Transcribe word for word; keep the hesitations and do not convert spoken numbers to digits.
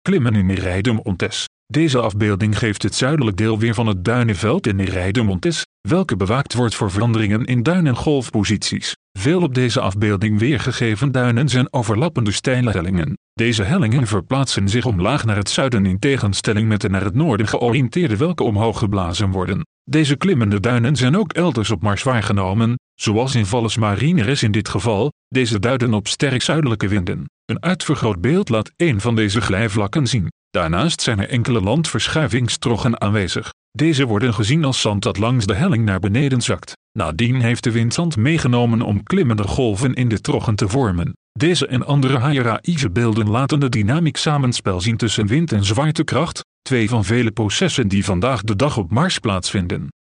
Klimmen in Nereide Montes. Deze afbeelding geeft het zuidelijk deel weer van het duinenveld in Nereide Montes, welke bewaakt wordt voor veranderingen in duin- en golfposities. Veel op deze afbeelding weergegeven duinen zijn overlappende steile hellingen. Deze hellingen verplaatsen zich omlaag naar het zuiden in tegenstelling met de naar het noorden georiënteerde welke omhoog geblazen worden. Deze klimmende duinen zijn ook elders op Mars waargenomen, zoals in Valles Marineris in dit geval. Deze duiden op sterk zuidelijke winden. Een uitvergroot beeld laat één van deze glijvlakken zien. Daarnaast zijn er enkele landverschuivingstroggen aanwezig. Deze worden gezien als zand dat langs de helling naar beneden zakt. Nadien heeft de wind zand meegenomen om klimmende golven in de troggen te vormen. Deze en andere Haieraïve beelden laten het dynamiek samenspel zien tussen wind en zwaartekracht, twee van vele processen die vandaag de dag op Mars plaatsvinden.